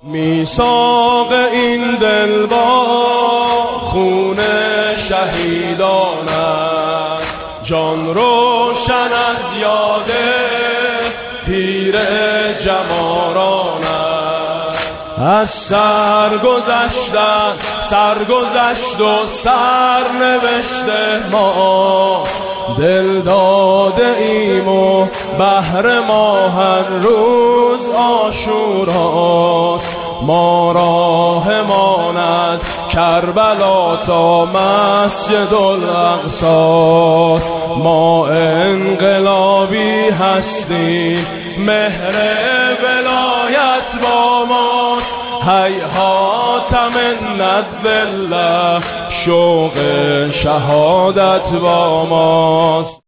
میثاق این دل با خون شهیدان است، جان روشن از یاد پیر جماران است. از سرگذشتن سرگذشت و سرنوشته ما، دل داده ایم و بهر ما هر روز عاشوراست. ما راهمان از کربلا تا مسجد الاقصاست. ما انقلابی هستیم، مهر ولایت با ماست. هیهات منت بالله، شوق شهادت با ماست.